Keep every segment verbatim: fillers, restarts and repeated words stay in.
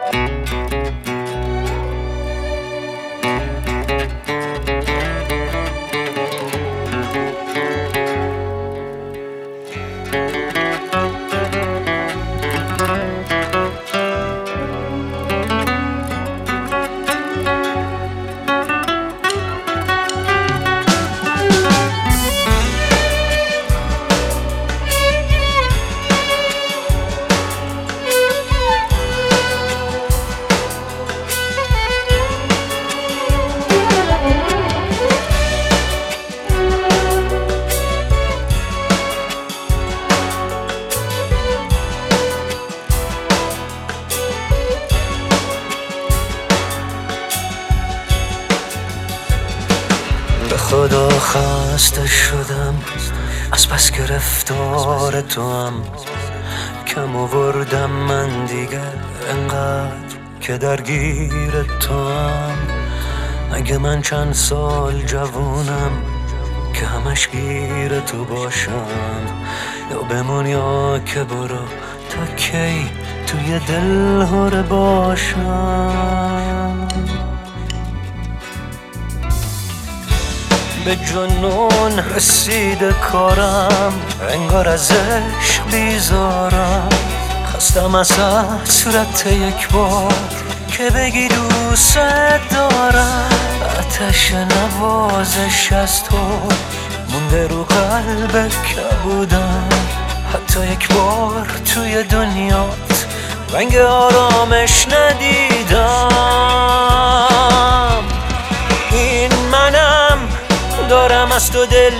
به خدا خسته شدم از پس گرفتار تو هم، کم آوردم من دیگر انقدر که درگیر تو هم. اگه من چند سال جوونم که همش گیر تو باشم، یا بمون یا که برو تا کی توی دل هره باشم. به جنون رسیده کارم، انگار ازش بیزارم. خستم از حسرت یک بار که بگی دوست دارم. آتش نوازش از تو مونده رو قلب کبودم. حتی یک بار توی دنیات رنگ آرامش ندیدم. این منم دارم از تو دل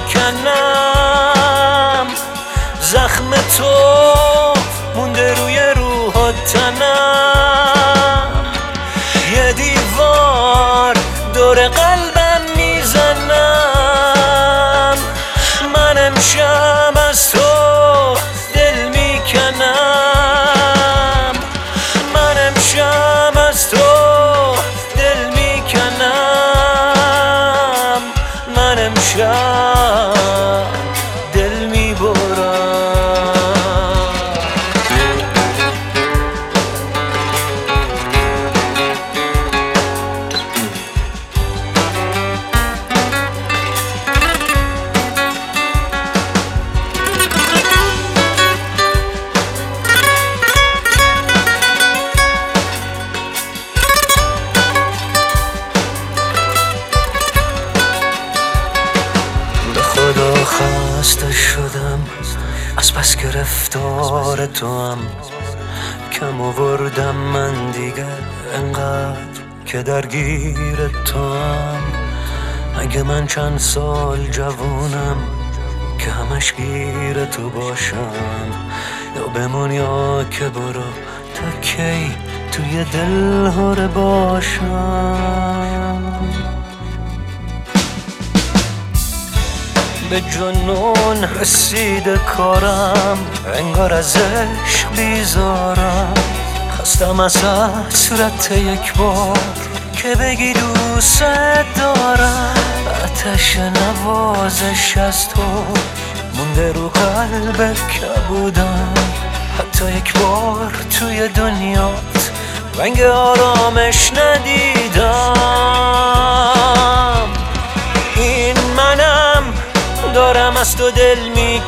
میکنم، زخم تو مونده روی روح و تنم. یه دیوار دور قلبم میزنم، من امشب از تو دل میکنم. من امشب از تو دل میکنم. من امشب دل میبرم. خسته شدم از پس گرفتار تو هم، کم آوردم من دیگر انقدر که درگیر تو هم. اگه من چند سال جوونم که همش گیر تو باشم، یا بمون یا که برو تا کی توی دل هره باشم. به جنون رسیده کارم، انگار ازش بیزارم. خستم از حسرت یک بار که بگی دوست دارم. آتش نوازش از تو مونده رو قلب کبودم. حتی یک بار توی دنیات رنگ آرامش ندیدم. این منم دارم از تو دل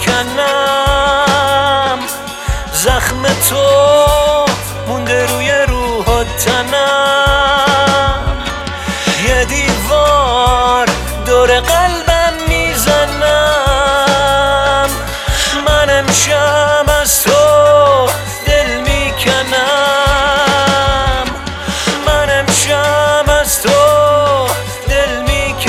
میکنم، زخم تو مونده روی روح و تنم. یه دیوار دور قلبم میزنم، من امشب از تو دل میکنم. من امشب از تو دل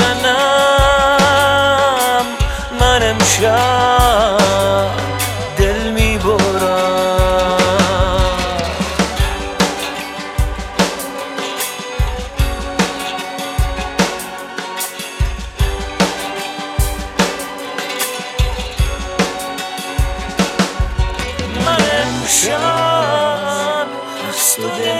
میکنم. من امشب دل میبرم. من امشب از تو دل